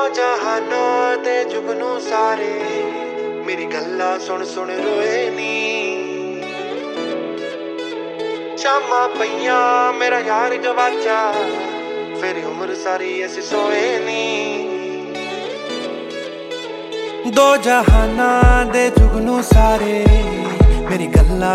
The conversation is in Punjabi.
ਜਹਾਨਾਂ ਤੇ ਜੁਗਨੂ ਸਾਰੇ ਮੇਰੀ ਗੱਲਾਂ ਸੁਣ ਸੁਣ ਰੋਏ ਨੀ। ਸ਼ਾਮਾਂ ਪਈਆਂ ਮੇਰਾ ਯਾਰ ਗਵਾਚਾ, ਫਿਰ ਉਮਰ ਸਾਰੀ ਅਸੀਂ ਸੋਏ ਨੀ। ਦੋ ਜਹਾਨਾਂ ਦੇ ਜੁਗਨੂ ਸਾਰੇ ਮੇਰੀ ਗੱਲਾਂ